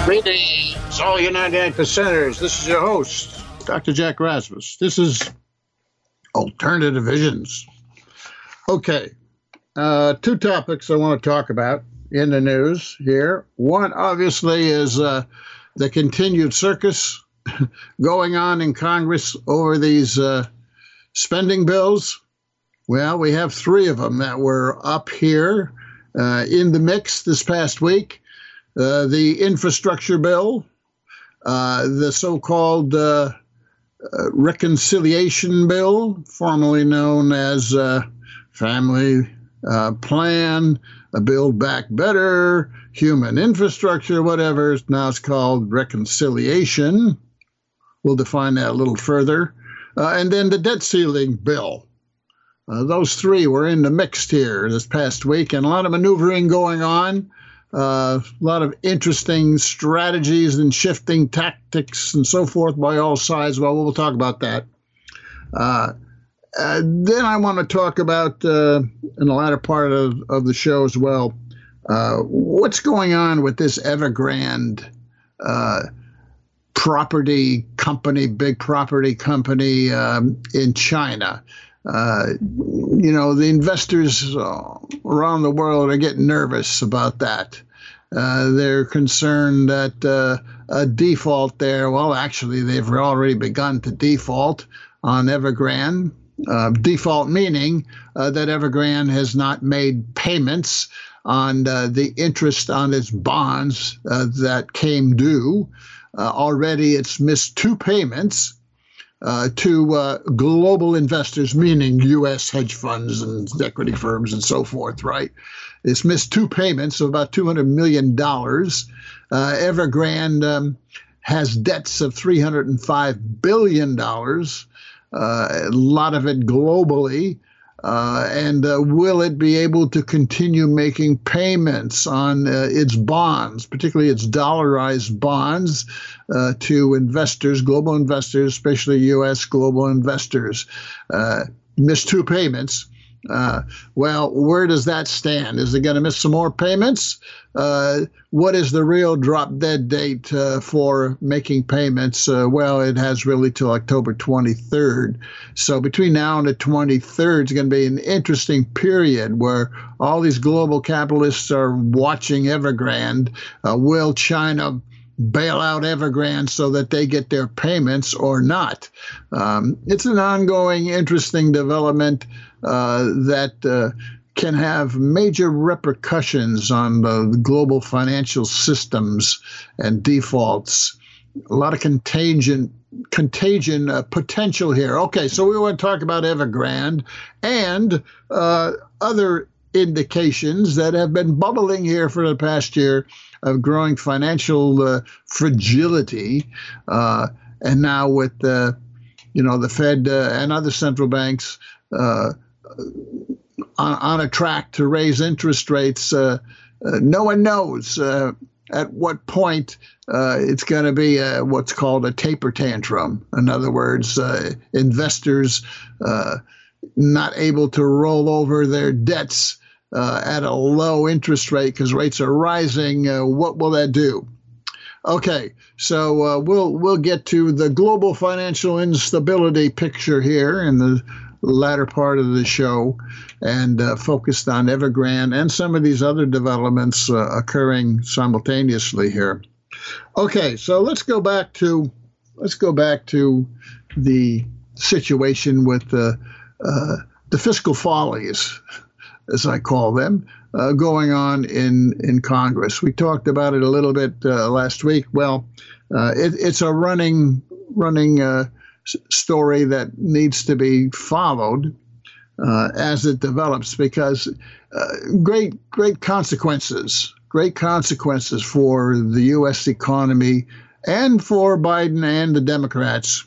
Greetings, all United Percenters. This is your host, Dr. Jack Rasmus. This is Alternative Visions. Okay, two topics I want to talk about in the news here. One, obviously, is the continued circus going on in Congress over these spending bills. Well, we have three of them that were up here in the mix this past week. The infrastructure bill, the so-called reconciliation bill, formerly known as family plan, Build Back Better, human infrastructure, whatever. Now it's called reconciliation. We'll define that a little further. And then the debt ceiling bill. Those three were in the mix here this past week, and a lot of maneuvering going on. A lot of interesting strategies and shifting tactics and so forth by all sides. Well, we'll talk about that. Then I want to talk about, in the latter part of the show as well, what's going on with this Evergrande property company, big property company in China. The investors around the world are getting nervous about that. They're concerned that a default there, well, actually, they've already begun to default on Evergrande. Default meaning that Evergrande has not made payments on the interest on its bonds that came due. Already it's missed two payments. To global investors, meaning U.S. hedge funds and equity firms and so forth, right? It's missed two payments of about $200 million. Evergrande has debts of $305 billion, a lot of it globally. And will it be able to continue making payments on its bonds, particularly its dollarized bonds, to investors, global investors, especially U.S. global investors? Missed two payments. Well, where does that stand? Is it going to miss some more payments? What is the real drop dead date for making payments? Well, it has really till October 23rd. So between now and the 23rd, it's going to be an interesting period where all these global capitalists are watching Evergrande. Will China bail out Evergrande so that they get their payments or not? It's an ongoing, interesting development that can have major repercussions on the global financial systems and defaults. A lot of contagion potential here. Okay, so we want to talk about Evergrande and other indications that have been bubbling here for the past year of growing financial fragility, and now with the Fed and other central banks on a track to raise interest rates. No one knows at what point it's going to be what's called a taper tantrum. In other words, investors not able to roll over their debts at a low interest rate because rates are rising. What will that do? Okay, so we'll get to the global financial instability picture here in the latter part of the show, and focused on Evergrande and some of these other developments occurring simultaneously here. Okay, so let's go back to the situation with the fiscal follies, as I call them, going on in Congress. We talked about it a little bit last week. Well, it's a running story that needs to be followed as it develops, because great consequences for the U.S. economy and for Biden and the Democrats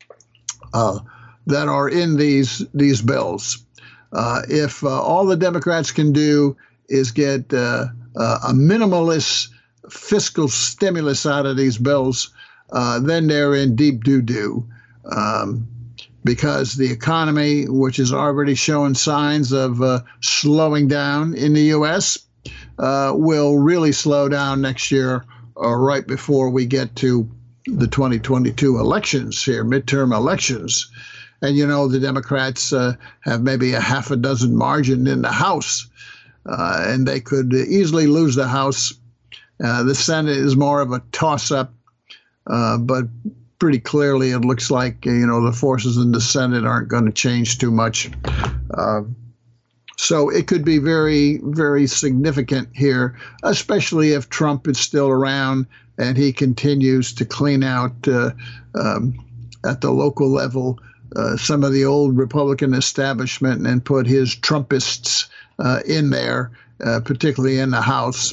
that are in these bills. If all the Democrats can do is get a minimalist fiscal stimulus out of these bills, then they're in deep doo-doo. Because the economy, which is already showing signs of slowing down in the U.S., will really slow down next year right before we get to the 2022 elections here, midterm elections. And, the Democrats have maybe a half a dozen margin in the House, and they could easily lose the House. The Senate is more of a toss-up, but pretty clearly it looks like, the forces in the Senate aren't going to change too much. So it could be very, very significant here, especially if Trump is still around and he continues to clean out at the local level some of the old Republican establishment and put his Trumpists in there, particularly in the House.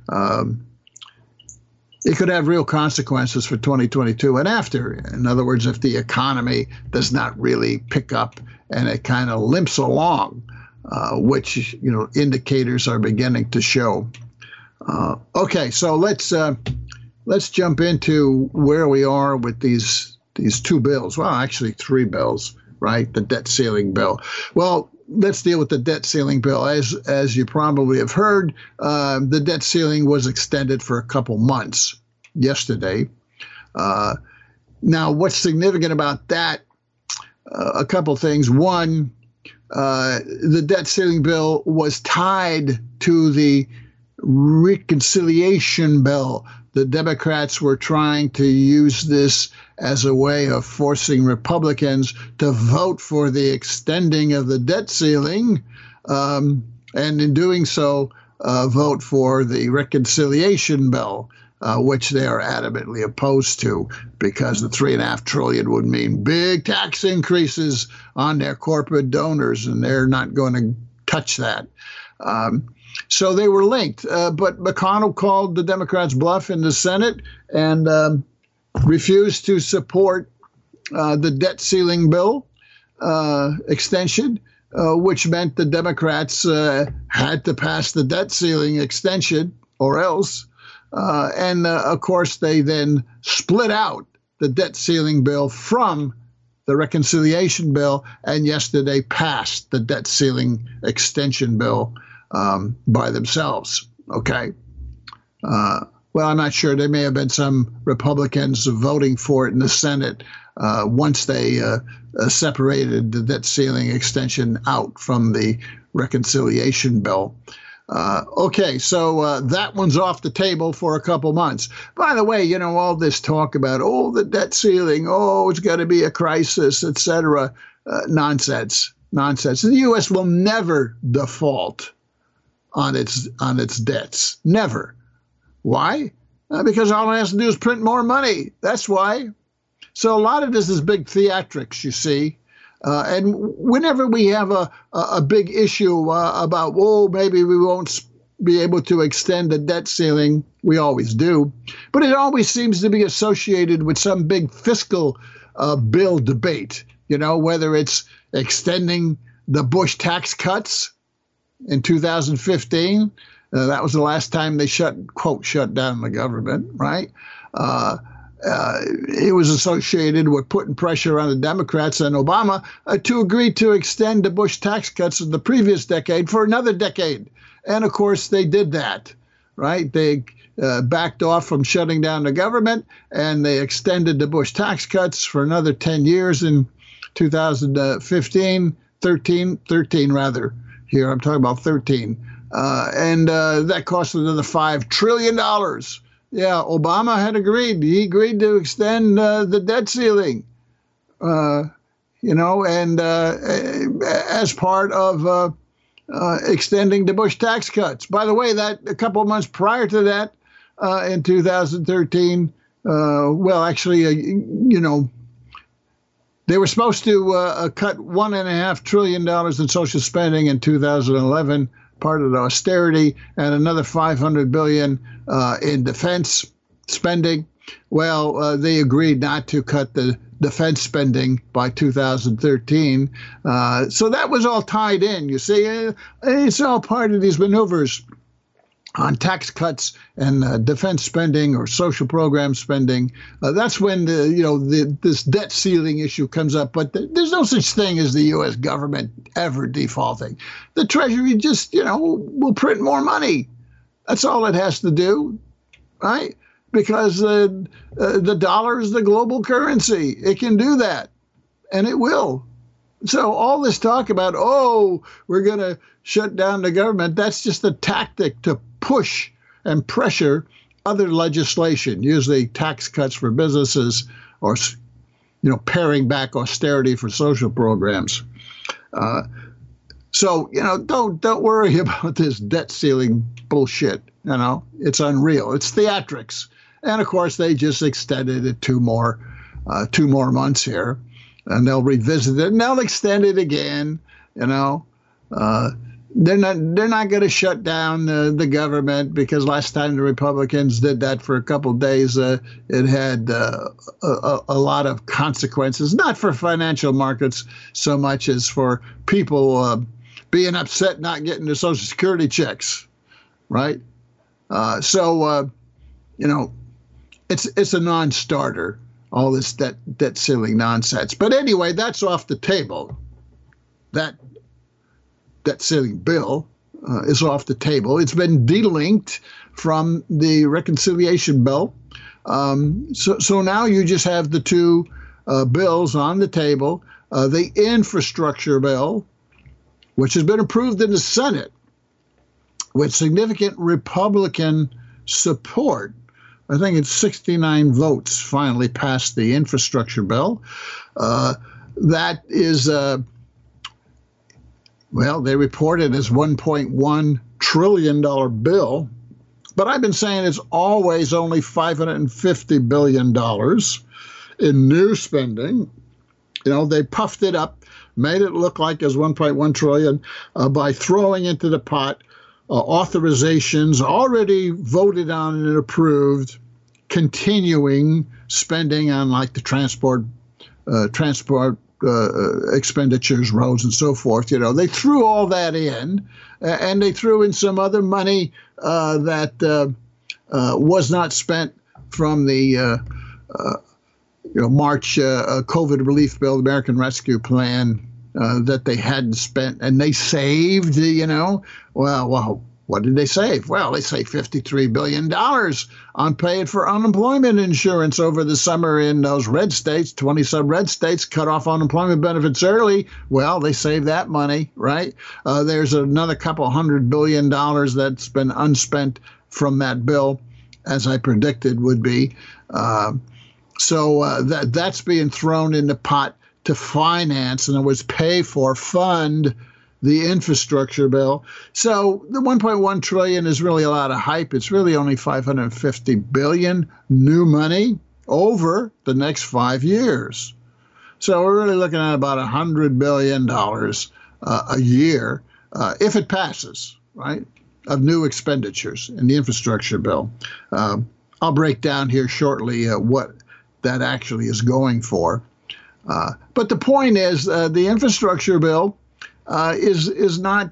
It could have real consequences for 2022 and after. In other words, if the economy does not really pick up and it kind of limps along, which indicators are beginning to show. Okay, so let's jump into where we are with these two bills. Well, actually 3 bills, right? The debt ceiling bill. Well, let's deal with the debt ceiling bill. As you probably have heard, the debt ceiling was extended for a couple months yesterday. Now, what's significant about that? A couple things. One, the debt ceiling bill was tied to the reconciliation bill. The Democrats were trying to use this as a way of forcing Republicans to vote for the extending of the debt ceiling, and in doing so, vote for the reconciliation bill, which they are adamantly opposed to, because the $3.5 trillion would mean big tax increases on their corporate donors, and they're not going to touch that. So they were linked, but McConnell called the Democrats' bluff in the Senate and refused to support the debt ceiling bill extension, which meant the Democrats had to pass the debt ceiling extension or else. And of course, they then split out the debt ceiling bill from the reconciliation bill, and yesterday passed the debt ceiling extension bill by themselves. Okay. Well, I'm not sure. There may have been some Republicans voting for it in the Senate once they separated the debt ceiling extension out from the reconciliation bill. Okay, so that one's off the table for a couple months. By the way, all this talk about, the debt ceiling, it's got to be a crisis, etc. Nonsense. The U.S. will never default on its debts. Never. Why? Because all it has to do is print more money. That's why. So a lot of this is big theatrics, you see. And whenever we have a big issue about, maybe we won't be able to extend the debt ceiling, we always do. But it always seems to be associated with some big fiscal bill debate, whether it's extending the Bush tax cuts in 2015. That was the last time they shut down the government, right? It was associated with putting pressure on the Democrats and Obama to agree to extend the Bush tax cuts of the previous decade for another decade. And of course, they did that, right? They backed off from shutting down the government, and they extended the Bush tax cuts for another 10 years in 13 rather. Here, I'm talking about 13. And that cost another $5 trillion. Yeah, Obama had agreed. He agreed to extend the debt ceiling, and as part of extending the Bush tax cuts. By the way, that a couple of months prior to that, in 2013, they were supposed to cut $1.5 trillion in social spending in 2011. Part of the austerity, and another $500 billion in defense spending. Well, they agreed not to cut the defense spending by 2013. So that was all tied in. You see, it's all part of these maneuvers on tax cuts and defense spending or social program spending. That's when this debt ceiling issue comes up. But there's no such thing as the U.S. government ever defaulting. The Treasury just will print more money. That's all it has to do, right? because the dollar is the global currency. It can do that, and it will. So all this talk about, oh, we're going to shut down the government, that's just a tactic to push and pressure other legislation, usually tax cuts for businesses or, paring back austerity for social programs. So, don't worry about this debt ceiling bullshit. It's unreal. It's theatrics. And of course, they just extended it two more months here, and they'll revisit it and they'll extend it again. They're not going to shut down the government, because last time the Republicans did that for a couple of days, it had a lot of consequences, not for financial markets so much as for people being upset not getting their Social Security checks, right? So it's a non-starter, all this debt ceiling nonsense. But anyway, that's off the table. That debt ceiling bill is off the table. It's been delinked from the reconciliation bill. So now you just have the two bills on the table. The infrastructure bill, which has been approved in the Senate with significant Republican support. I think it's 69 votes finally passed the infrastructure bill. That is, they report it as $1.1 trillion bill, but I've been saying it's always only $550 billion in new spending. They puffed it up, made it look like it's $1.1 trillion by throwing into the pot authorizations already voted on and approved, continuing spending on like the transport expenditures, roads, and so forth. They threw all that in, and they threw in some other money that was not spent from the March COVID relief bill, the American Rescue Plan, that they hadn't spent, and they saved, well, what did they save? Well, they saved $53 billion on paying for unemployment insurance over the summer in those red states. 20-some red states cut off unemployment benefits early. Well, they saved that money, right? There's another couple $100 billion that's been unspent from that bill, as I predicted would be. So that's being thrown in the pot to finance, in other words, fund the infrastructure bill. So the 1.1 trillion is really a lot of hype. It's really only 550 billion new money over the next 5 years. So we're really looking at about $100 billion a year if it passes, right, of new expenditures in the infrastructure bill. I'll break down here shortly what that actually is going for. But the point is, the infrastructure bill is not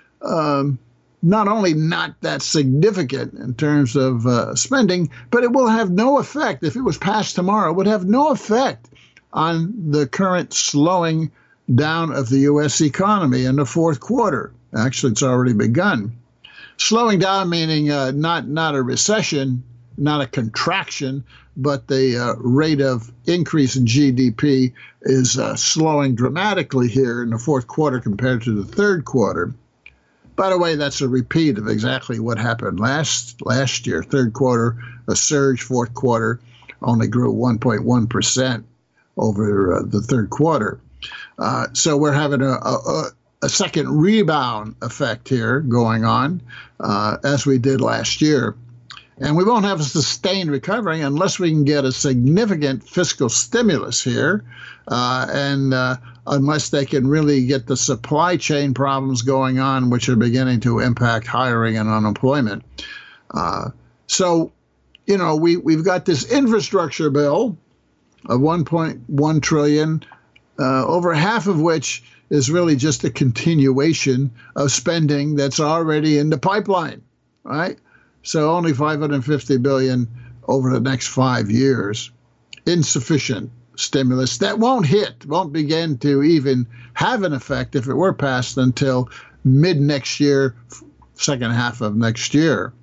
only not that significant in terms of spending, but it will have no effect. If it was passed tomorrow, it would have no effect on the current slowing down of the U.S. economy in the fourth quarter. Actually, it's already begun. Slowing down meaning not a recession, not a contraction, but the rate of increase in GDP is slowing dramatically here in the fourth quarter compared to the third quarter. By the way, that's a repeat of exactly what happened last year. Third quarter, a surge. Fourth quarter only grew 1.1% over the third quarter. So we're having a second rebound effect here going on, as we did last year. And we won't have a sustained recovery unless we can get a significant fiscal stimulus here, and unless they can really get the supply chain problems going on, which are beginning to impact hiring and unemployment. So, we've got this infrastructure bill of 1.1 trillion, over half of which is really just a continuation of spending that's already in the pipeline, right? So only 550 billion over the next 5 years. Insufficient stimulus that won't begin to even have an effect if it were passed until mid next year, second half of next year.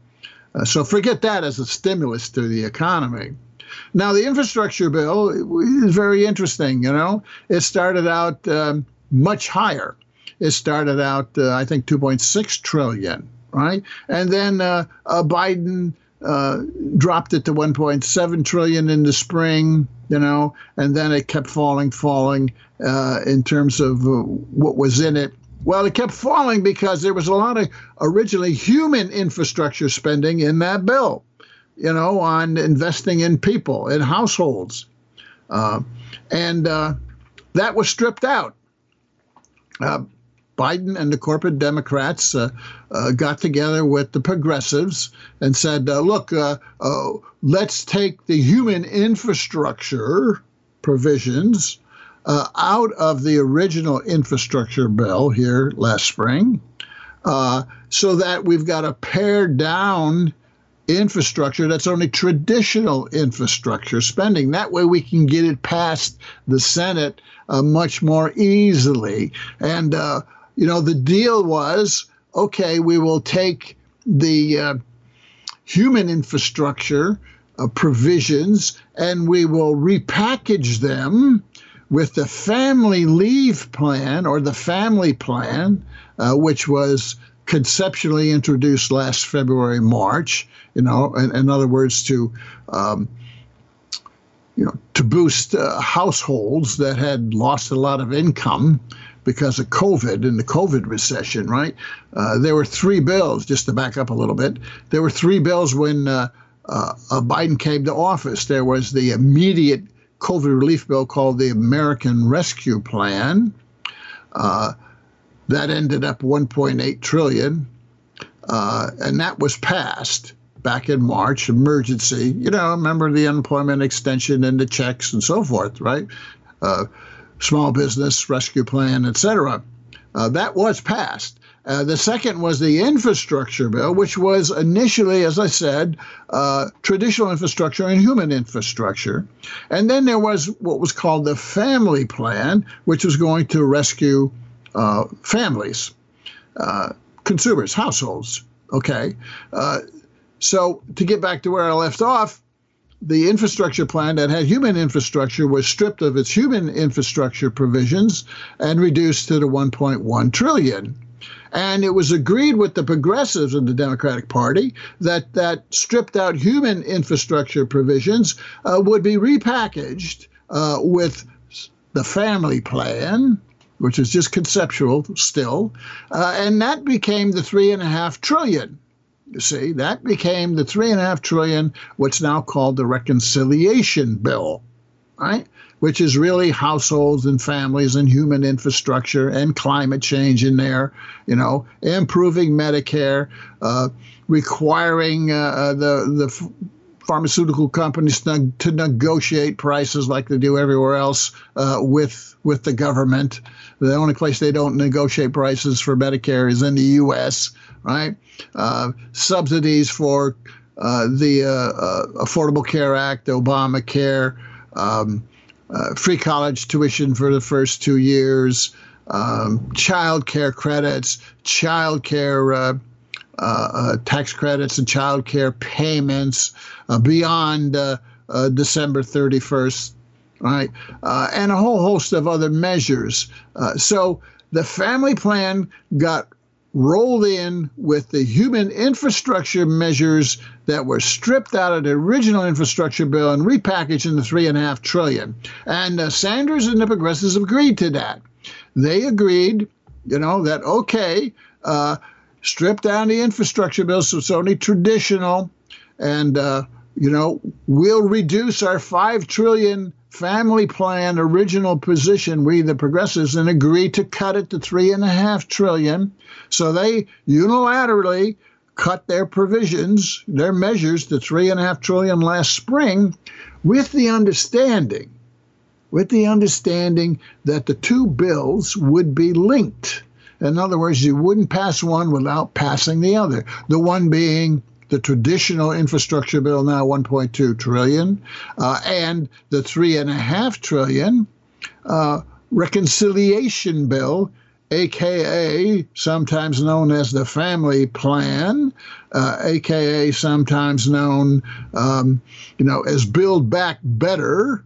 So forget that as a stimulus to the economy. Now, the infrastructure bill is very interesting. It started out much higher. It started out, I think, 2.6 trillion, right? And then Biden dropped it to 1.7 trillion in the spring, and then it kept falling in terms of what was in it. Well, it kept falling because there was a lot of originally human infrastructure spending in that bill, on investing in people, in households. And that was stripped out. Biden and the corporate Democrats got together with the progressives and said, look, let's take the human infrastructure provisions out of the original infrastructure bill here last spring, so that we've got a pared down infrastructure that's only traditional infrastructure spending. That way we can get it past the Senate much more easily. And, the deal was, okay, we will take the human infrastructure provisions and we will repackage them with the family leave plan, or the family plan, which was conceptually introduced last February, March, in other words, to boost households that had lost a lot of income because of COVID and the COVID recession, right? There were three bills, just to back up a little bit. There were three bills when Biden came to office. There was the immediate COVID relief bill called the American Rescue Plan. That ended up 1.8 trillion, and that was passed back in March, emergency. Remember the unemployment extension and the checks and so forth, right? Small business rescue plan, etc. That was passed. The second was the infrastructure bill, which was initially, as I said, traditional infrastructure and human infrastructure. And then there was what was called the family plan, which was going to rescue families, consumers, households. Okay. So to get back to where I left off, the infrastructure plan that had human infrastructure was stripped of its human infrastructure provisions and reduced to the 1.1 trillion. And it was agreed with the progressives in the Democratic Party that stripped out human infrastructure provisions would be repackaged with the family plan, which is just conceptual still, and that became the 3.5 trillion. You see, that became the 3.5 trillion, what's now called the reconciliation bill, right? Which is really households and families and human infrastructure and climate change in there, improving Medicare, requiring the pharmaceutical companies to negotiate prices like they do everywhere else with the government. The only place they don't negotiate prices for Medicare is in the U.S., right? Subsidies for the Affordable Care Act, Obamacare, free college tuition for the first 2 years, child care credits, child care tax credits and child care payments beyond December 31st, right? And a whole host of other measures. So the family plan got rolled in with the human infrastructure measures that were stripped out of the original infrastructure bill and repackaged in the 3.5 trillion. And Sanders and the progressives agreed to that. They agreed, that, okay, strip down the infrastructure bill so it's only traditional, and, we'll reduce our 5 trillion family plan original position, we the progressives, and agree to cut it to 3.5 trillion. So they unilaterally cut their provisions, their measures to 3.5 trillion last spring, with the understanding that the two bills would be linked. In other words, you wouldn't pass one without passing the other. The one being the traditional infrastructure bill, now 1.2 trillion, and the 3.5 trillion reconciliation bill AKA sometimes known as the family plan, AKA sometimes known, as Build Back Better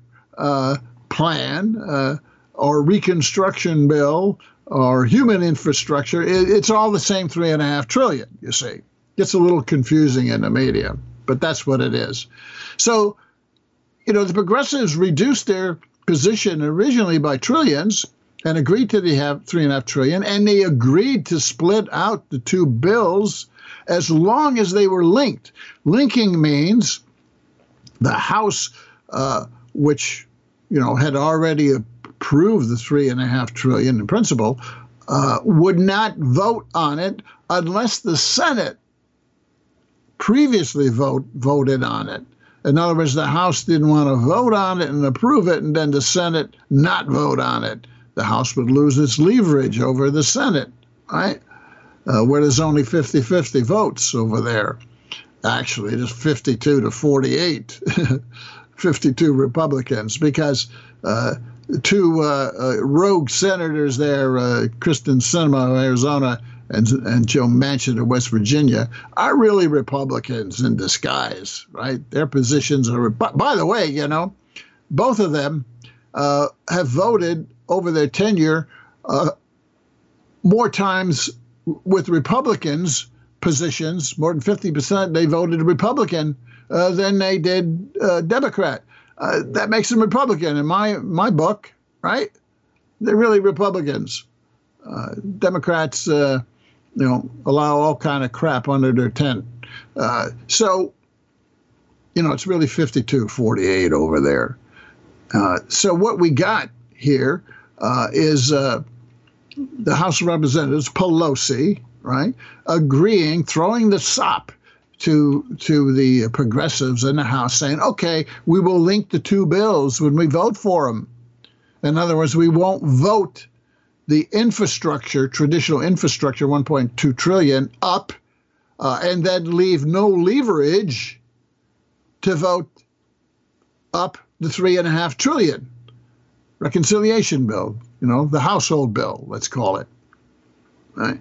plan, or Reconstruction Bill, or human infrastructure. It's all the same $3.5 trillion. You see, gets a little confusing in the media, but that's what it is. So, the progressives reduced their position originally by trillions and agreed to the $3.5 trillion, and they agreed to split out the two bills as long as they were linked. Linking means the House, which had already approved the $3.5 trillion in principle, would not vote on it unless the Senate previously voted on it. In other words, the House didn't want to vote on it and approve it, and then the Senate not vote on it. The House would lose its leverage over the Senate, right? Where there's only 50-50 votes over there. Actually, it's 52 to 48, 52 Republicans, because two rogue senators there, Kyrsten Sinema of Arizona and Joe Manchin of West Virginia, are really Republicans in disguise, right? Their positions are, by the way, both of them have voted over their tenure more times with Republicans' positions, more than 50%, they voted Republican than they did Democrat. That makes them Republican in my book, right? They're really Republicans. Democrats, allow all kind of crap under their tent. So, it's really 52-48 over there. So what we got here is the House of Representatives, Pelosi, right, throwing the sop to the progressives in the House, saying, okay, we will link the two bills when we vote for them. In other words, we won't vote the infrastructure, traditional infrastructure, $1.2 trillion up, and then leave no leverage to vote up the $3.5 trillion reconciliation bill, the household bill, let's call it. Right?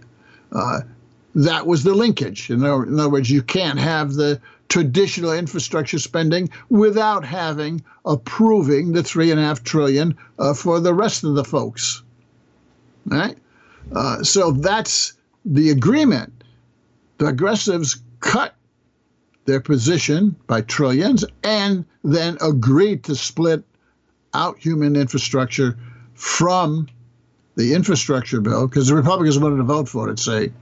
That was the linkage. In other words, you can't have the traditional infrastructure spending without approving the $3.5 trillion for the rest of the folks. Right? So that's the agreement. The progressives cut their position by trillions and then agreed to split out human infrastructure from the infrastructure bill, because the Republicans wanted to vote for it,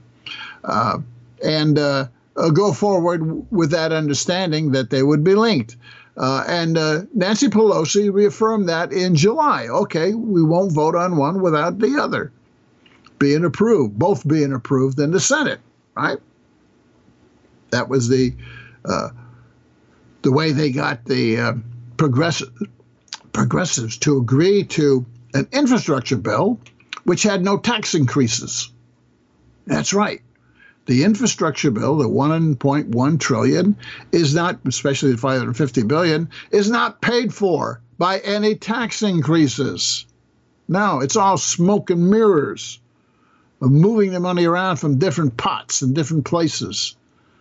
and go forward with that understanding that they would be linked. And Nancy Pelosi reaffirmed that in July. Okay, we won't vote on one without the other being approved, both being approved in the Senate, right? That was the way they got the progressives to agree to an infrastructure bill which had no tax increases. That's right. The infrastructure bill, the $1.1 trillion, is not, especially the $550 billion, is not paid for by any tax increases. No, it's all smoke and mirrors of moving the money around from different pots and different places.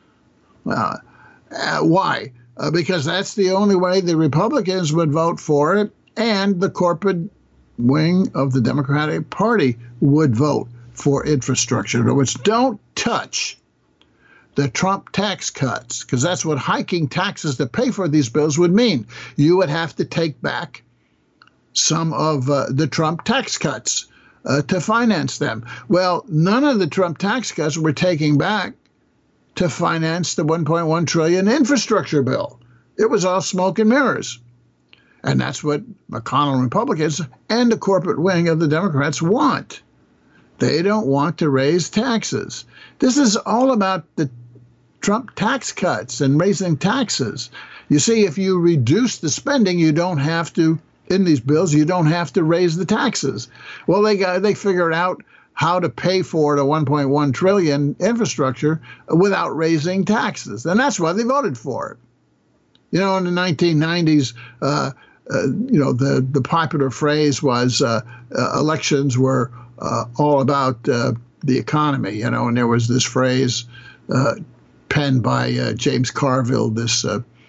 Why? Because that's the only way the Republicans would vote for it, and the corporate wing of the Democratic Party would vote for infrastructure. In other words, don't touch the Trump tax cuts, because that's what hiking taxes to pay for these bills would mean. You would have to take back some of the Trump tax cuts to finance them. Well, none of the Trump tax cuts were taking back to finance the $1.1 trillion infrastructure bill. It was all smoke and mirrors. And that's what McConnell and Republicans and the corporate wing of the Democrats want. They don't want to raise taxes. This is all about the Trump tax cuts and raising taxes. You see, if you reduce the spending, you don't have to, in these bills, you don't have to raise the taxes. Well, they figured out how to pay for the $1.1 trillion infrastructure without raising taxes. And that's why they voted for it. In the 1990s, the popular phrase was elections were all about the economy, and there was this phrase penned by James Carville, this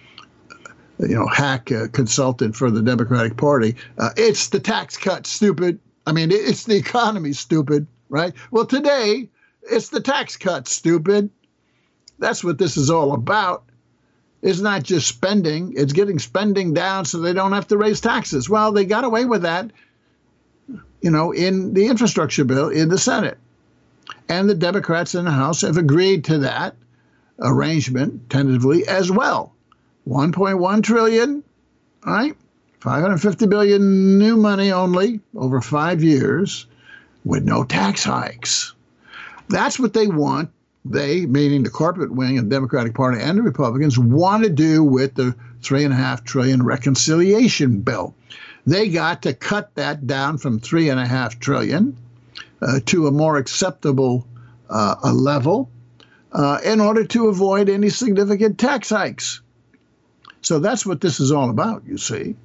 hack consultant for the Democratic Party. It's the tax cut, stupid. I mean, it's the economy, stupid, right? Well, today, it's the tax cut, stupid. That's what this is all about. It's not just spending. It's getting spending down so they don't have to raise taxes. Well, they got away with that, in the infrastructure bill in the Senate. And the Democrats in the House have agreed to that arrangement tentatively as well. 1.1 trillion, right? 550 billion new money only over 5 years with no tax hikes. That's what they want. They, meaning the corporate wing of the Democratic Party and the Republicans, want to do with the $3.5 trillion reconciliation bill. They got to cut that down from $3.5 trillion to a more acceptable a level in order to avoid any significant tax hikes. So that's what this is all about, you see.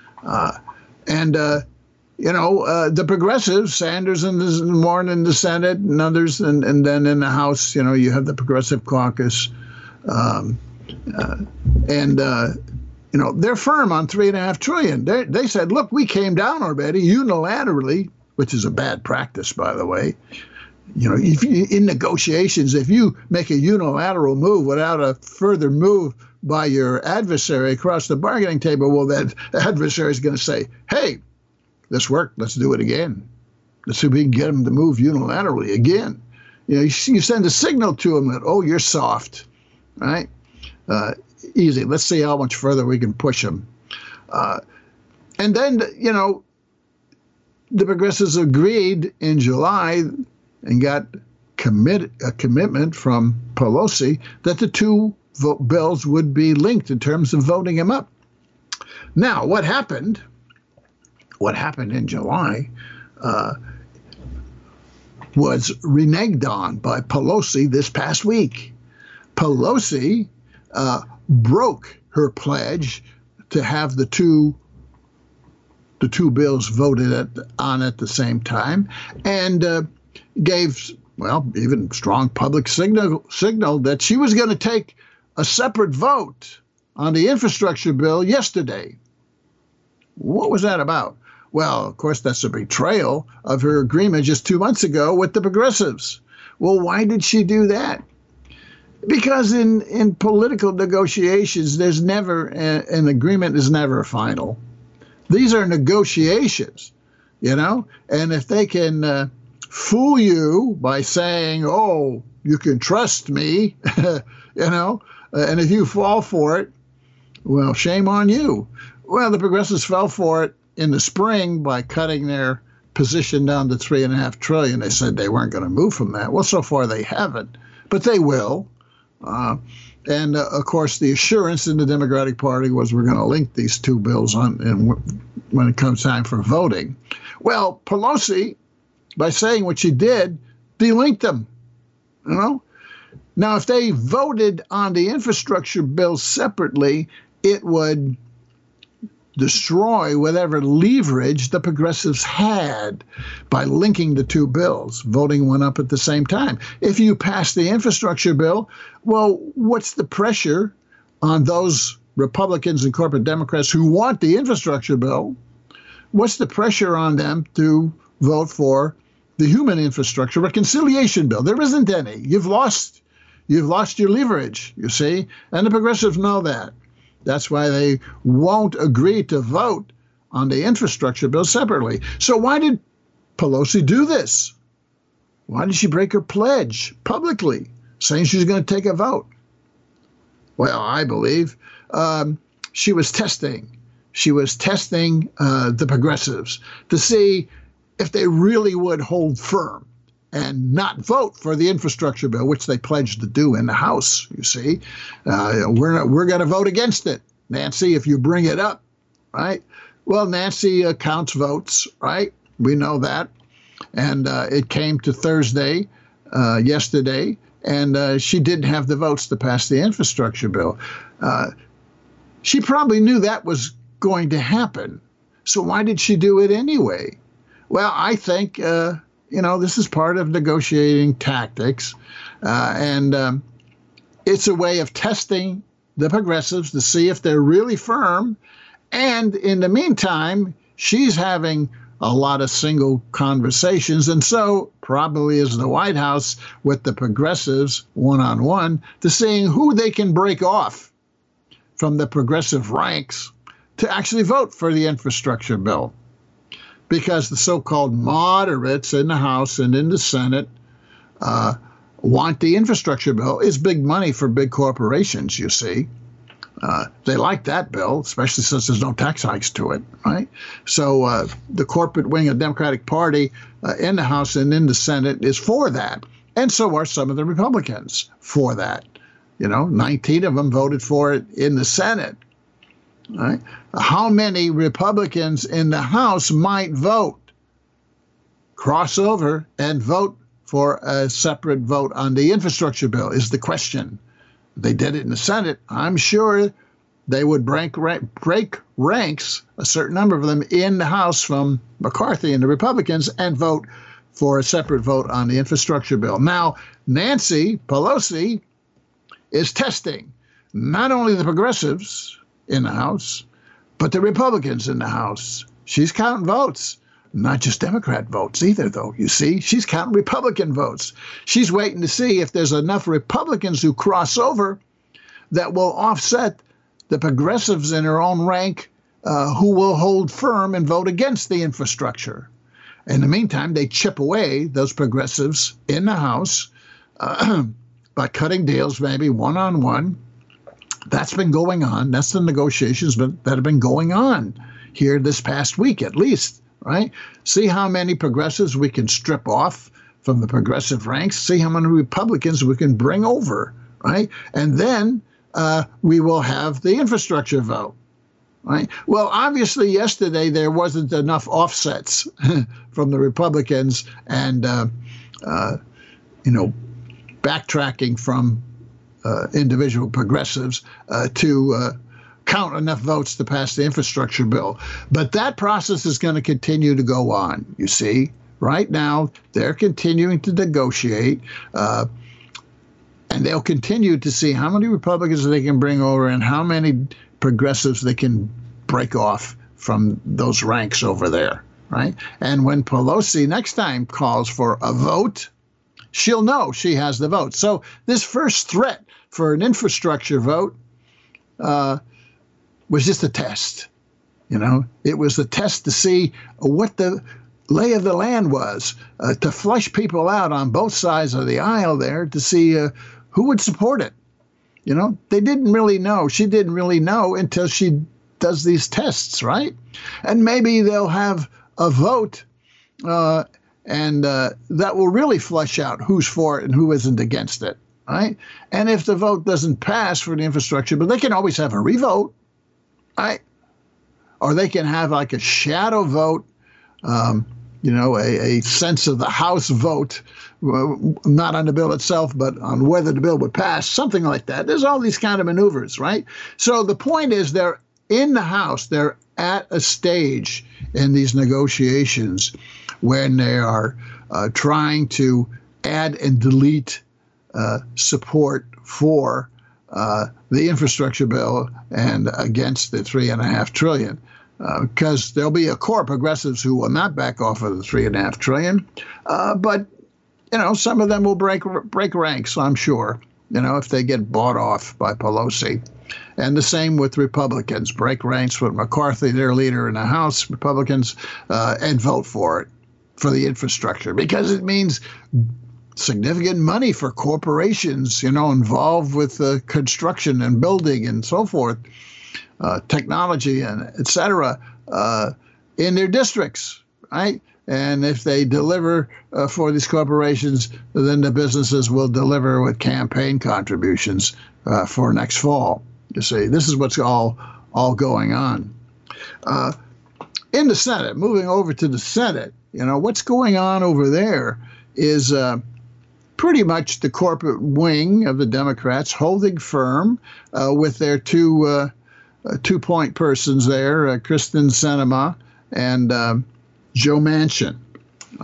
The progressives, Sanders and Warren in the Senate and others, and then in the House, you have the Progressive Caucus. They're firm on $3.5 trillion. They said, look, we came down already unilaterally, which is a bad practice, by the way. If you, in negotiations, if you make a unilateral move without a further move by your adversary across the bargaining table, well, that adversary is going to say, hey, this worked, let's do it again. Let's see if we can get them to move unilaterally again. You send a signal to them that, oh, you're soft, right? Easy. Let's see how much further we can push them. And then, the progressives agreed in July and got a commitment from Pelosi that the two bills would be linked in terms of voting them up. Now, what happened in July was reneged on by Pelosi this past week. Pelosi broke her pledge to have the two bills voted on at the same time, and gave, even strong public signal that she was going to take a separate vote on the infrastructure bill yesterday. What was that about? Well, of course, that's a betrayal of her agreement just 2 months ago with the progressives. Well, why did she do that? Because in political negotiations, there's never an agreement is never final. These are negotiations, and if they can fool you by saying, oh, you can trust me, and if you fall for it, well, shame on you. Well, the progressives fell for it in the spring by cutting their position down to $3.5 trillion. They said they weren't going to move from that. Well, so far they haven't, but they will. And of course, the assurance in the Democratic Party was we're going to link these two bills on, and when it comes time for voting. Well, Pelosi, by saying what she did, delinked them. Now, if they voted on the infrastructure bill separately, it would destroy whatever leverage the progressives had by linking the two bills, voting one up at the same time. If you pass the infrastructure bill, well, what's the pressure on those Republicans and corporate Democrats who want the infrastructure bill? What's the pressure on them to vote for the human infrastructure reconciliation bill? There isn't any. You've lost your leverage, you see, and the progressives know that. That's why they won't agree to vote on the infrastructure bill separately. So why did Pelosi do this? Why did she break her pledge publicly, saying she's going to take a vote? Well, I believe she was testing. She was testing the progressives to see if they really would hold firm and not vote for the infrastructure bill, which they pledged to do in the House, you see. We're going to vote against it, Nancy, if you bring it up, right? Well, Nancy counts votes, right? We know that. And it came to Thursday, yesterday, and she didn't have the votes to pass the infrastructure bill. She probably knew that was going to happen. So why did she do it anyway? Well, I think this is part of negotiating tactics, and it's a way of testing the progressives to see if they're really firm. And in the meantime, she's having a lot of single conversations, and so probably is the White House with the progressives one-on-one to seeing who they can break off from the progressive ranks to actually vote for the infrastructure bill. Because the so-called moderates in the House and in the Senate want the infrastructure bill. It's big money for big corporations, you see. They like that bill, especially since there's no tax hikes to it, right? So the corporate wing of the Democratic Party in the House and in the Senate is for that. And so are some of the Republicans for that. 19 of them voted for it in the Senate. Right? How many Republicans in the House might vote, cross over, and vote for a separate vote on the infrastructure bill is the question. They did it in the Senate. I'm sure they would break ranks, a certain number of them in the House from McCarthy and the Republicans, and vote for a separate vote on the infrastructure bill. Now, Nancy Pelosi is testing not only the progressives in the House, but the Republicans in the House. She's counting votes. Not just Democrat votes either, though, you see. She's counting Republican votes. She's waiting to see if there's enough Republicans who cross over that will offset the progressives in her own rank who will hold firm and vote against the infrastructure. In the meantime, they chip away those progressives in the House by cutting deals, maybe one-on-one. That's been going on. That's the negotiations that have been going on here this past week, at least. Right? See how many progressives we can strip off from the progressive ranks. See how many Republicans we can bring over. Right? And then we will have the infrastructure vote. Right? Well, obviously, yesterday there wasn't enough offsets from the Republicans and, backtracking from individual progressives to count enough votes to pass the infrastructure bill. But that process is going to continue to go on, you see. Right now, they're continuing to negotiate, and they'll continue to see how many Republicans they can bring over and how many progressives they can break off from those ranks over there, right? And when Pelosi next time calls for a vote, she'll know she has the vote. So this first threat for an infrastructure vote was just a test. It was a test to see what the lay of the land was, to flush people out on both sides of the aisle there to see who would support it. They didn't really know. She didn't really know until she does these tests, right? And maybe they'll have a vote and that will really flush out who's for it and who isn't against it, right? And if the vote doesn't pass for the infrastructure, but they can always have a revote, right? Or they can have like a shadow vote, a sense of the House vote, not on the bill itself, but on whether the bill would pass, something like that. There's all these kind of maneuvers, right? So the point is they're in the House, they're at a stage in these negotiations when they are trying to add and delete support for the infrastructure bill and against the $3.5 trillion, because there'll be a core of progressives who will not back off of the $3.5 trillion, but some of them will break ranks, I'm sure. If they get bought off by Pelosi, and the same with Republicans, break ranks with McCarthy, their leader in the House, Republicans, and vote for it, for the infrastructure, because it means significant money for corporations, involved with construction and building and so forth, technology and et cetera, in their districts, right? And if they deliver for these corporations, then the businesses will deliver with campaign contributions for next fall. You see, this is what's all going on. In the Senate, moving over to the Senate, what's going on over there is pretty much the corporate wing of the Democrats holding firm with their two-point persons there, Kristen Sinema and Joe Manchin, right?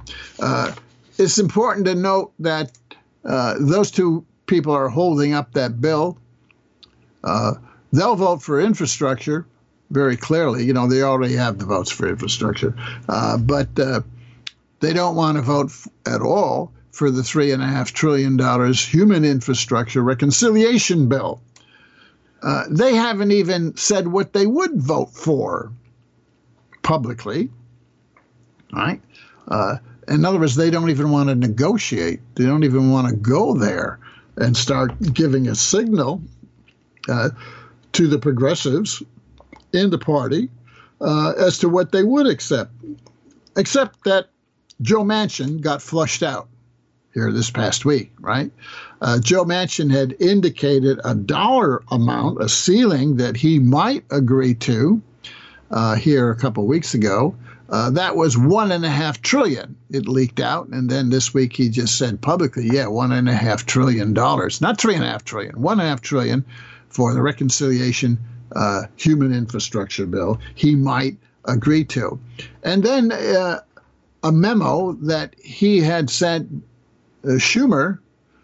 It's important to note that those two people are holding up that bill. They'll vote for infrastructure very clearly. They already have the votes for infrastructure, but they don't want to vote at all for the $3.5 trillion human infrastructure reconciliation bill. They haven't even said what they would vote for publicly, right? In other words, they don't even want to negotiate. They don't even want to go there and start giving a signal to the progressives in the party as to what they would accept, except that Joe Manchin got flushed out here this past week, right? Joe Manchin had indicated a dollar amount, a ceiling that he might agree to here a couple of weeks ago. That was $1.5 trillion. It leaked out, and then this week he just said publicly, $1.5 trillion, not $3.5 trillion, $1.5 trillion for the reconciliation human infrastructure bill. He might agree to, and then a memo that he had sent Schumer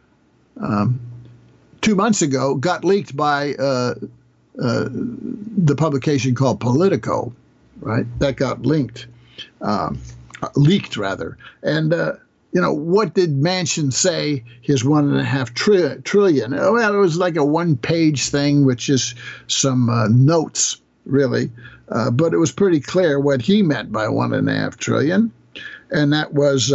2 months ago got leaked by the publication called Politico, right? That got leaked rather. And what did Manchin say? His $1.5 trillion. Well, it was like a one-page thing, which is some notes, really. But it was pretty clear what he meant by $1.5 trillion, and that was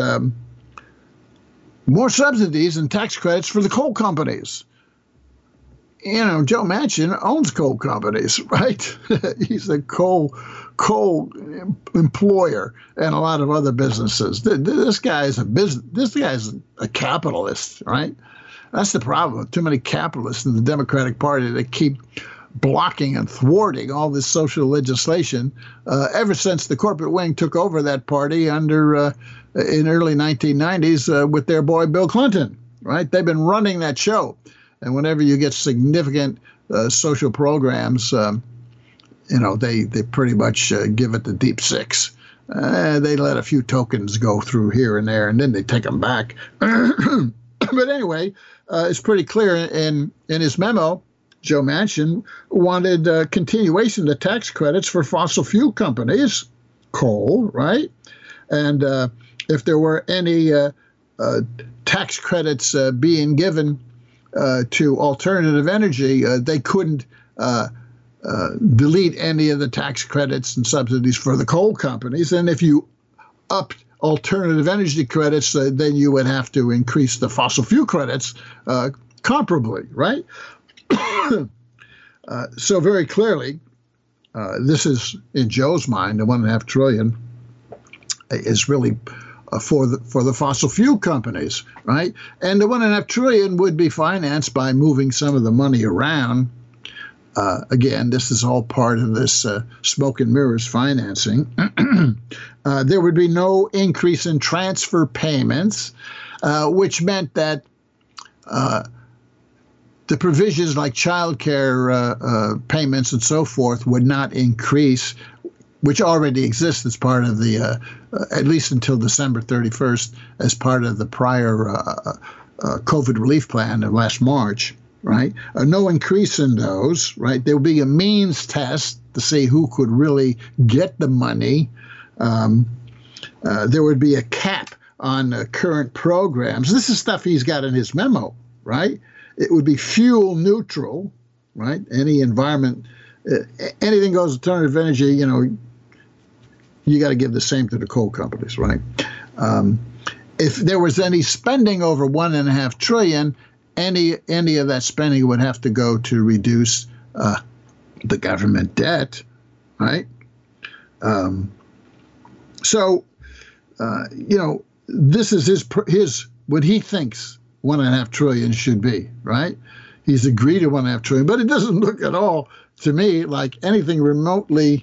more subsidies and tax credits for the coal companies. Joe Manchin owns coal companies, right? He's a coal employer and a lot of other businesses. This guy is a capitalist, right? That's the problem. Too many capitalists in the Democratic Party that keep blocking and thwarting all this social legislation ever since the corporate wing took over that party in early 1990s with their boy Bill Clinton, right? They've been running that show. And whenever you get significant social programs, they pretty much give it the deep six. They let a few tokens go through here and there, and then they take them back. But anyway, it's pretty clear in his memo, Joe Manchin wanted continuation of tax credits for fossil fuel companies, coal, right? And if there were any tax credits being given to alternative energy, they couldn't delete any of the tax credits and subsidies for the coal companies. And if you upped alternative energy credits, then you would have to increase the fossil fuel credits comparably, right? So very clearly, this is, in Joe's mind, the $1.5 trillion is really for the fossil fuel companies, right? And the $1.5 trillion would be financed by moving some of the money around. Again, this is all part of this smoke and mirrors financing. There would be no increase in transfer payments, which meant that the provisions like child care payments and so forth would not increase, which already exists as part of the, at least until December 31st, as part of the prior COVID relief plan of last March, right? No increase in those, right? There will be a means test to see who could really get the money. There would be a cap on current programs. This is stuff he's got in his memo, right? It would be fuel neutral, right? Any environment, anything goes alternative energy, you got to give the same to the coal companies, right? If there was any spending over $1.5 trillion, any of that spending would have to go to reduce the government debt, right? This is his what he thinks $1.5 trillion should be, right? He's agreed to $1.5 trillion, but it doesn't look at all to me like anything remotely,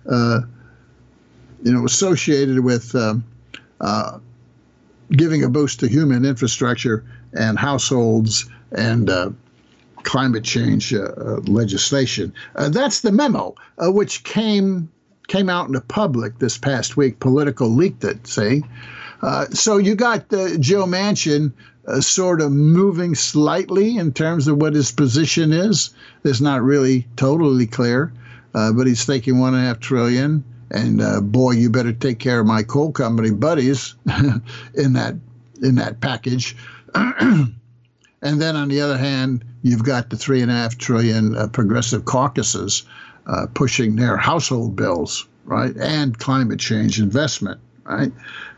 associated with giving a boost to human infrastructure and households and climate change legislation. That's the memo, which came out in the public this past week. Politico leaked it, see? So you got Joe Manchin sort of moving slightly in terms of what his position is. It's not really totally clear, but he's thinking $1.5 trillion. And boy, you better take care of my coal company buddies in that package. And then on the other hand, you've got the $3.5 trillion progressive caucuses pushing their household bills, right, and climate change investment, right.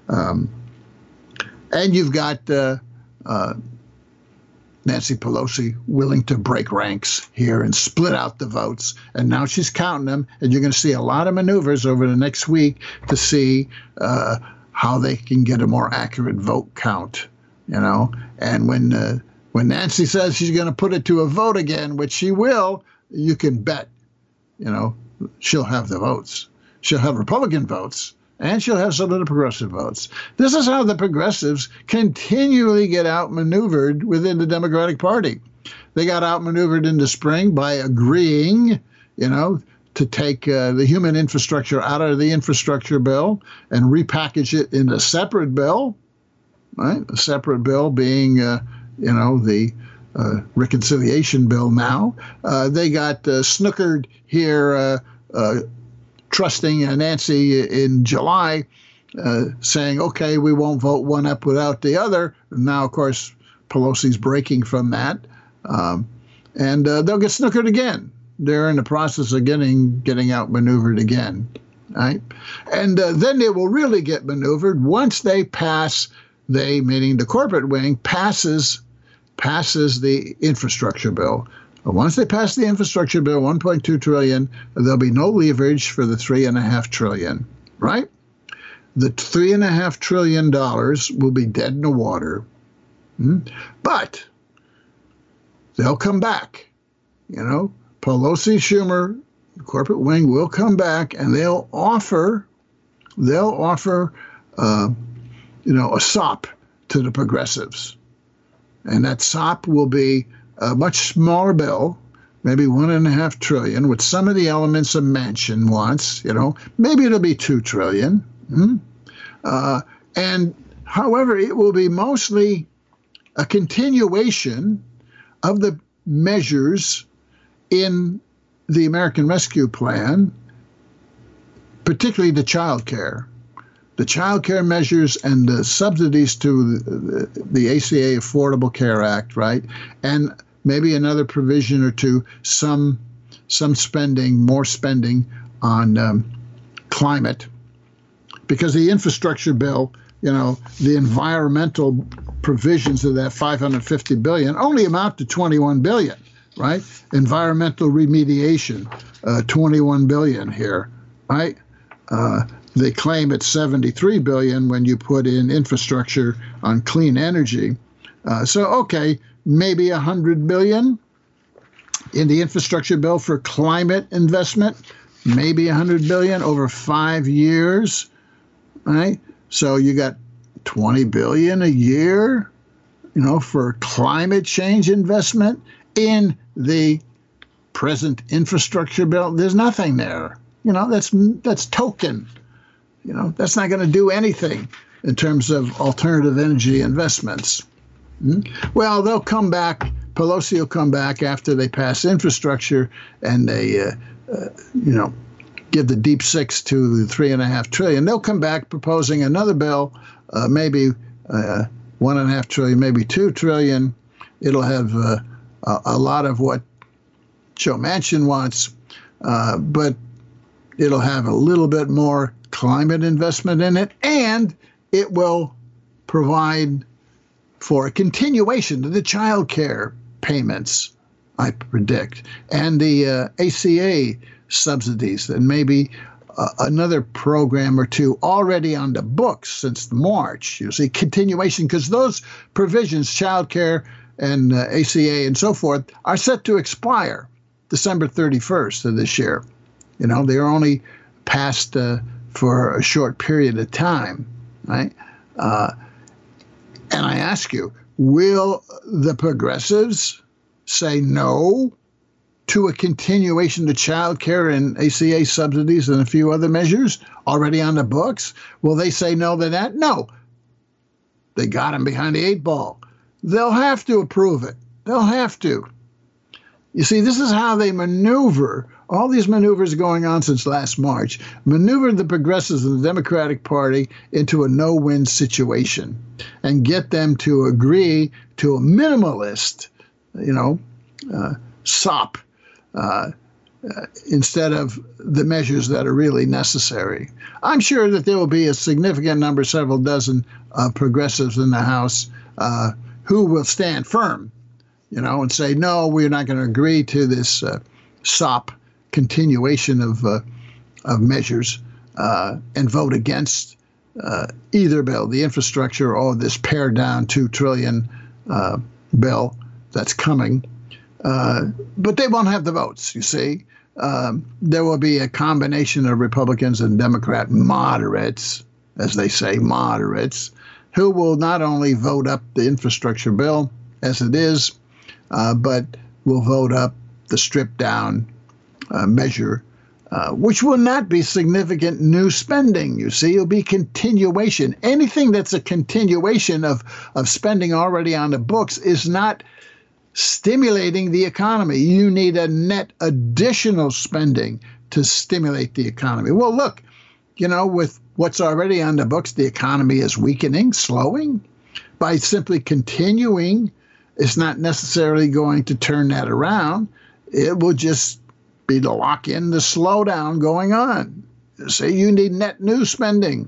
And you've got Nancy Pelosi willing to break ranks here and split out the votes. And now she's counting them. And you're going to see a lot of maneuvers over the next week to see how they can get a more accurate vote count, you know. And when Nancy says she's going to put it to a vote again, which she will, you can bet, you know, she'll have the votes. She'll have Republican votes. And she'll have some of the progressive votes. This is how the progressives continually get outmaneuvered within the Democratic Party. They got outmaneuvered in the spring by agreeing, you know, to take the human infrastructure out of the infrastructure bill and repackage it in a separate bill, right? A separate bill being, you know, the reconciliation bill now. They got snookered here trusting Nancy in July, saying, okay, we won't vote one up without the other. Now, of course, Pelosi's breaking from that. And they'll get snookered again. They're in the process of getting outmaneuvered again. Right? And then they will really get maneuvered once they pass, meaning the corporate wing, passes the infrastructure bill. Once they pass the infrastructure bill, $1.2 trillion, there'll be no leverage for the $3.5 trillion, right? The $3.5 trillion will be dead in the water, but they'll come back. You know, Pelosi, Schumer, the corporate wing will come back, and they'll offer, you know, a SOP to the progressives, and that SOP will be a much smaller bill, maybe $1.5 trillion, with some of the elements a Manchin wants. You know, maybe it'll be $2 trillion. And however, it will be mostly a continuation of the measures in the American Rescue Plan, particularly the child care. The child care measures and the subsidies to the ACA Affordable Care Act, right? And maybe another provision or two, some spending, more spending on climate. Because the infrastructure bill, you know, the environmental provisions of that $550 billion only amount to $21 billion, right? Environmental remediation, $21 billion here, right? They claim it's $73 billion when you put in infrastructure on clean energy. So, okay, maybe $100 billion in the infrastructure bill for climate investment, maybe $100 billion over 5 years, right? So you got $20 billion a year, you know, for climate change investment in the present infrastructure bill. There's nothing there. You know, that's token. You know, that's not going to do anything in terms of alternative energy investments. Well, they'll come back. Pelosi will come back after they pass infrastructure and they, give the deep six to the $3.5 trillion. They'll come back proposing another bill, maybe $1.5 trillion, maybe $2 trillion. It'll have a lot of what Joe Manchin wants, but it'll have a little bit more climate investment in it, and it will provide for a continuation of the child care payments, I predict, and the ACA subsidies, and maybe another program or two already on the books since March. You see, continuation, because those provisions, child care and ACA and so forth, are set to expire December 31st of this year. You know, they're only passed for a short period of time, right? And I ask you, will the progressives say no to a continuation of child care and ACA subsidies and a few other measures already on the books? Will they say no to that? No. They got him behind the 8 ball. They'll have to approve it. They'll have to. You see, this is how they maneuver. All these maneuvers going on since last March, maneuver the progressives of the Democratic Party into a no-win situation and get them to agree to a minimalist, SOP, instead of the measures that are really necessary. I'm sure that there will be a significant number, several dozen progressives in the House who will stand firm, and say, no, we're not going to agree to this SOP continuation of measures and vote against either bill, the infrastructure or this pared down $2 trillion bill that's coming. But they won't have the votes, you see. There will be a combination of Republicans and Democrat moderates, as they say, moderates, who will not only vote up the infrastructure bill as it is, but will vote up the stripped down measure, which will not be significant new spending. You see, it'll be continuation. Anything that's a continuation of spending already on the books is not stimulating the economy. You need a net additional spending to stimulate the economy. Well, look, with what's already on the books, the economy is weakening, slowing. By simply continuing, it's not necessarily going to turn that around. It will just be to lock in the slowdown going on. Say you need net new spending,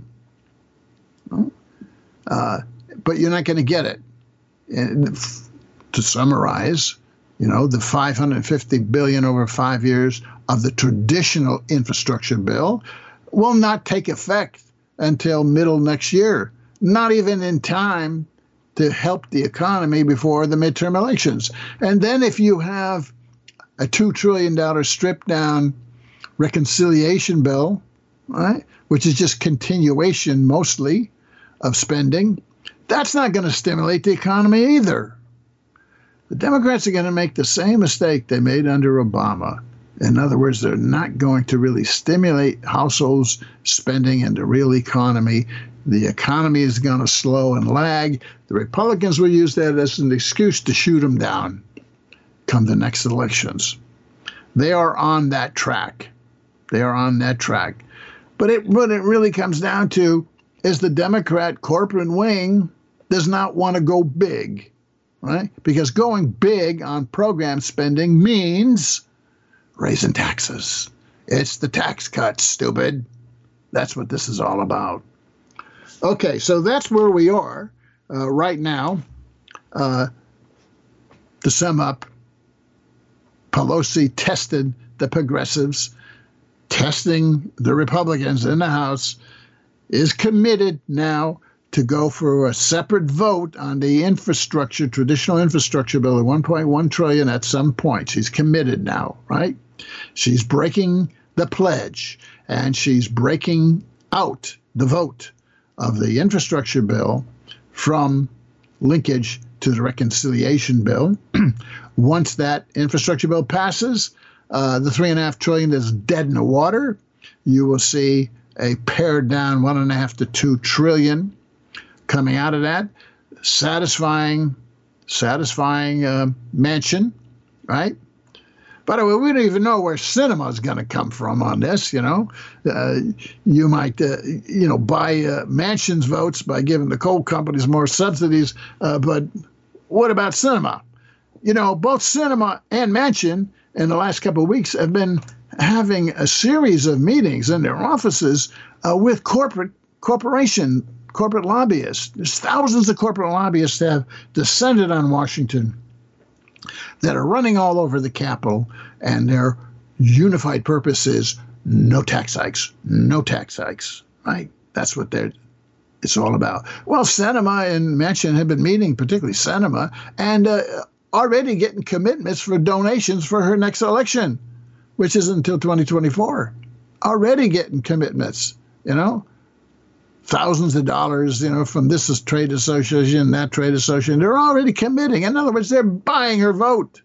but you're not going to get it. And to summarize, the $550 billion over 5 years of the traditional infrastructure bill will not take effect until middle next year, not even in time to help the economy before the midterm elections. And then if you have a $2 trillion stripped down reconciliation bill, right, which is just continuation mostly of spending, that's not going to stimulate the economy either. The Democrats are going to make the same mistake they made under Obama. In other words, they're not going to really stimulate households' spending and the real economy. The economy is going to slow and lag. The Republicans will use that as an excuse to shoot them down come the next elections. They are on that track. They are on that track. But what it really comes down to is the Democrat corporate wing does not want to go big, right? Because going big on program spending means raising taxes. It's the tax cuts, stupid. That's what this is all about. Okay, so that's where we are right now. To sum up, Pelosi tested the progressives, testing the Republicans in the House, is committed now to go for a separate vote on the infrastructure, traditional infrastructure bill of $1.1 trillion at some point. She's committed now, right? She's breaking the pledge, and she's breaking out the vote of the infrastructure bill from linkage to the reconciliation bill. Once that infrastructure bill passes, the $3.5 trillion is dead in the water. You will see a pared down $1.5 to $2 trillion coming out of that, satisfying Manchin, right? By the way, we don't even know where Sinema is going to come from on this. You might, buy Manchin's votes by giving the coal companies more subsidies. But what about Sinema? Both Sinema and Manchin in the last couple of weeks have been having a series of meetings in their offices with corporate lobbyists. There's thousands of corporate lobbyists that have descended on Washington that are running all over the Capitol, and their unified purpose is no tax hikes, right? That's what it's all about. Well, Sinema and Manchin have been meeting, particularly Sinema, and already getting commitments for donations for her next election, which isn't until 2024. Already getting commitments, thousands of dollars, from this trade association, that trade association. They're already committing. In other words, they're buying her vote.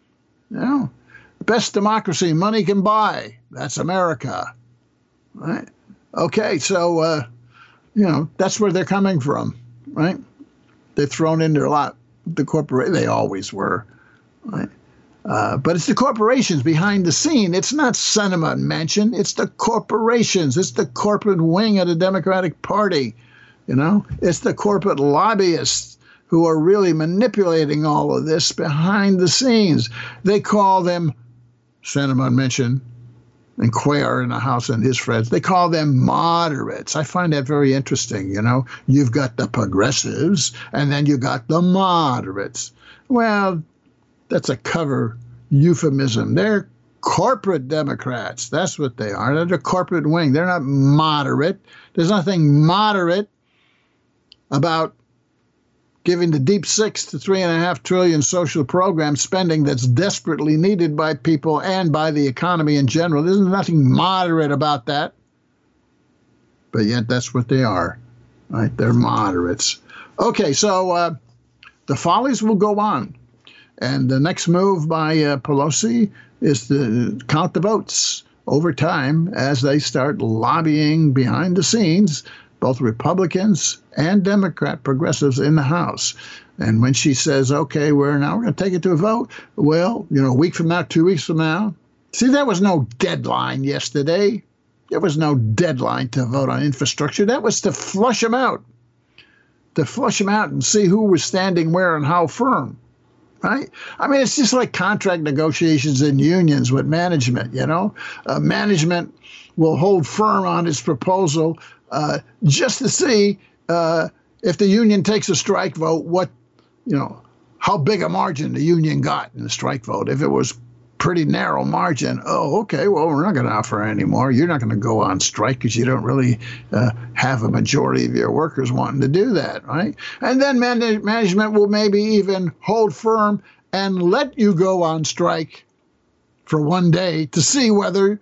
Best democracy money can buy. That's America, right? Okay, so, that's where they're coming from, right? They're thrown in there a lot. The corporate, they always were. Right? But it's the corporations behind the scene. It's not Sinema and Manchin. It's the corporations. It's the corporate wing of the Democratic Party. It's the corporate lobbyists who are really manipulating all of this behind the scenes. They call them, Sinema and Manchin and Cuellar in the House and his friends, they call them moderates. I find that very interesting. You've got the progressives and then you got the moderates. Well, that's a cover euphemism. They're corporate Democrats. That's what they are. They're the corporate wing. They're not moderate. There's nothing moderate about giving the deep $6 to $3.5 trillion social program spending that's desperately needed by people and by the economy in general. There's nothing moderate about that. But yet that's what they are. Right? They're moderates. Okay, so the follies will go on. And the next move by Pelosi is to count the votes over time as they start lobbying behind the scenes, both Republicans and Democrat progressives in the House. And when she says, okay, we're going to take it to a vote, well, a week from now, 2 weeks from now. See, there was no deadline yesterday. There was no deadline to vote on infrastructure. That was to flush them out. To flush them out and see who was standing where and how firm. Right? I mean, it's just like contract negotiations in unions with management, Management will hold firm on its proposal just to see if the union takes a strike vote, how big a margin the union got in the strike vote. If it was pretty narrow margin, okay, well, we're not going to offer anymore. You're not going to go on strike because you don't really have a majority of your workers wanting to do that, right? And then management will maybe even hold firm and let you go on strike for one day to see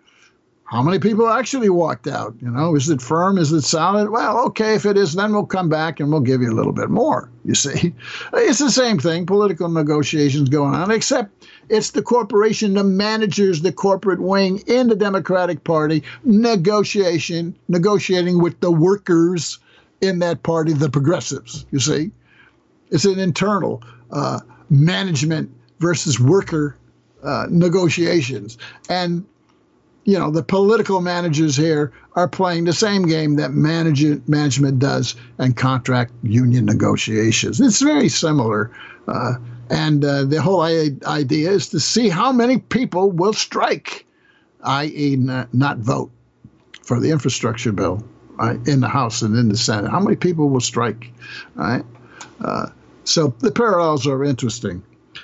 how many people actually walked out. Is it firm? Is it solid? Well, okay, if it is, then we'll come back and we'll give you a little bit more, you see. It's the same thing, political negotiations going on, except it's the corporation, the managers, the corporate wing in the Democratic Party negotiating with the workers in that party, the progressives, you see. It's an internal management versus worker negotiations. And the political managers here are playing the same game that management does in contract union negotiations. It's very similar. And the whole idea is to see how many people will strike, i.e. not vote for the infrastructure bill, right, in the House and in the Senate. How many people will strike, right? So the parallels are interesting.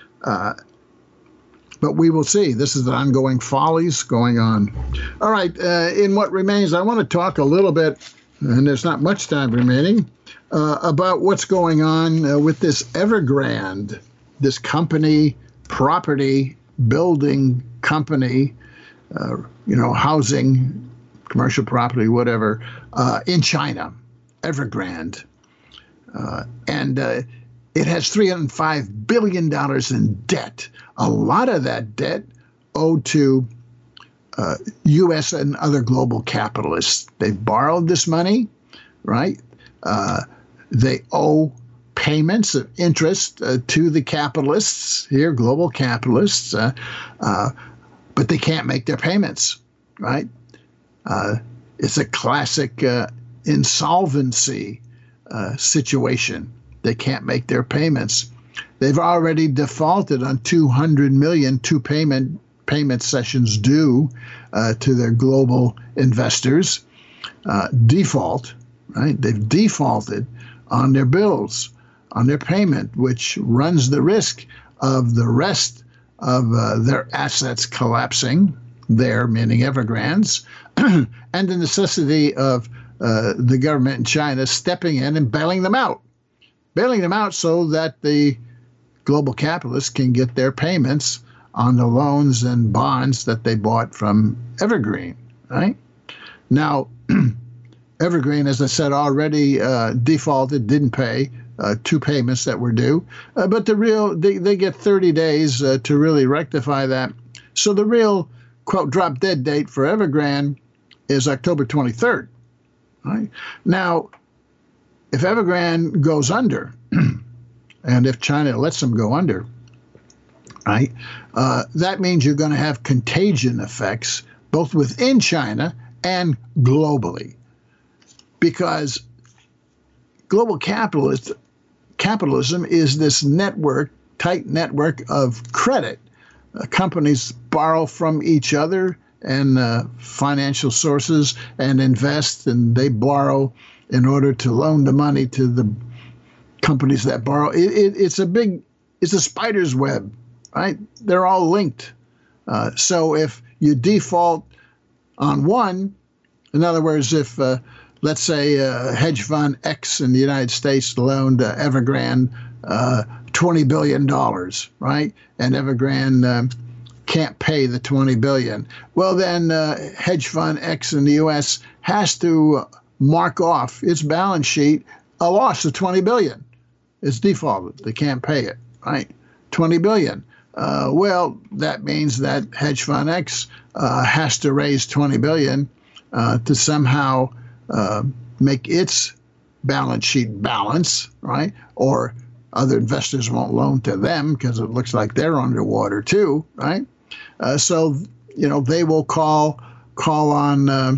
But we will see. This is the ongoing follies going on. All right, in what remains, I want to talk a little bit, and there's not much time remaining, about what's going on with this Evergrande, this company, property, building company, housing, commercial property, whatever, in China, Evergrande. And it has $305 billion in debt. A lot of that debt owed to U.S. and other global capitalists. They borrowed this money, right? They owe payments of interest to the capitalists here, global capitalists, but they can't make their payments, right? It's a classic insolvency situation. They can't make their payments. They've already defaulted on $200 million, two payment sessions due to their global investors. Default, right? They've defaulted on their bills, on their payment, which runs the risk of the rest of their assets collapsing, there meaning Evergrande's, and the necessity of the government in China stepping in and bailing them out so that the global capitalists can get their payments on the loans and bonds that they bought from Evergrande, right? Now, Evergrande, as I said, already defaulted, didn't pay two payments that were due, but they get 30 days to really rectify that. So the real, quote, drop dead date for Evergrande is October 23rd, right? Now, if Evergrande goes under, and if China lets them go under, right, that means you're going to have contagion effects both within China and globally, because global capitalism is this tight network of credit. Companies borrow from each other and financial sources and invest, and they borrow in order to loan the money to the companies that borrow. It's a spider's web, right? They're all linked. So if you default on one, in other words, if let's say hedge fund X in the United States loaned Evergrande $20 billion, right? And Evergrande can't pay the $20 billion. Well, then hedge fund X in the U.S. has to mark off its balance sheet a loss of $20 billion. It's defaulted. They can't pay it, right? $20 billion. Well, that means that hedge fund X has to raise $20 billion to somehow make its balance sheet balance, right? Or other investors won't loan to them because it looks like they're underwater too, right? So, they will call on,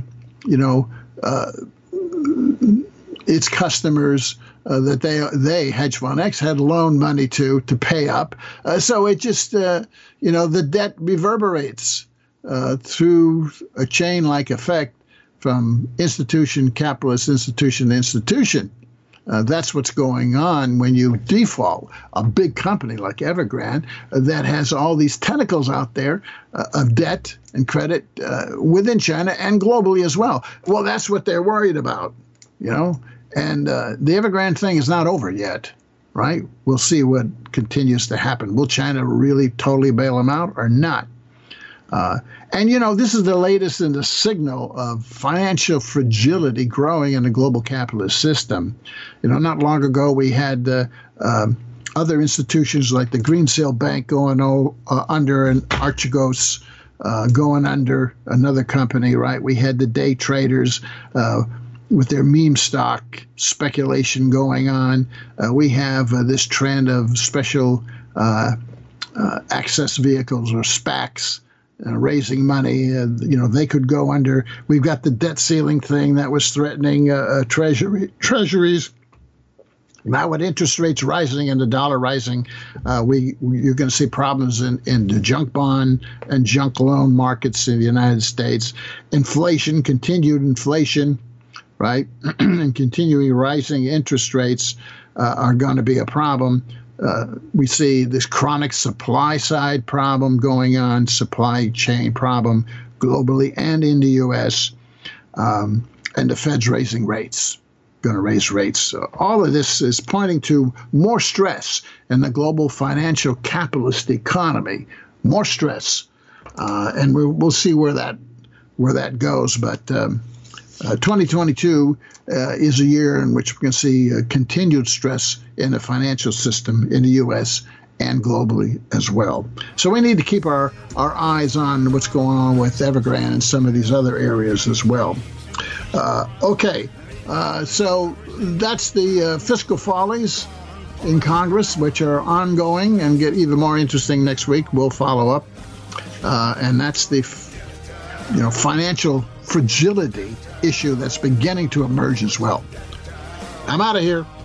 its customers that they hedge fund X had loaned money to pay up. So it just, the debt reverberates through a chain-like effect from capitalist institution to institution. That's what's going on when you default. A big company like Evergrande that has all these tentacles out there of debt and credit within China and globally as well. Well, that's what they're worried about, And the Evergrande thing is not over yet, right? We'll see what continues to happen. Will China really totally bail them out or not? And this is the latest in the signal of financial fragility growing in the global capitalist system. Not long ago we had other institutions like the Greensill Bank going under, and Archegos going under, another company, right? We had the day traders with their meme stock speculation going on. We have this trend of special access vehicles, or SPACs, raising money. They could go under. We've got the debt ceiling thing that was threatening treasuries. Now with interest rates rising and the dollar rising, you're going to see problems in the junk bond and junk loan markets in the United States. Continued inflation, right? And continuing rising interest rates are going to be a problem. We see this chronic supply side problem going on, supply chain problem globally and in the U.S., and the Fed's raising rates, going to raise rates. So all of this is pointing to more stress in the global financial capitalist economy, more stress, and we'll see where that goes. But 2022 is a year in which we can see continued stress in the financial system in the U.S. and globally as well. So we need to keep our eyes on what's going on with Evergrande and some of these other areas as well. So that's the fiscal follies in Congress, which are ongoing and get even more interesting next week. We'll follow up. And that's the financial fragility issue that's beginning to emerge as well. I'm out of here.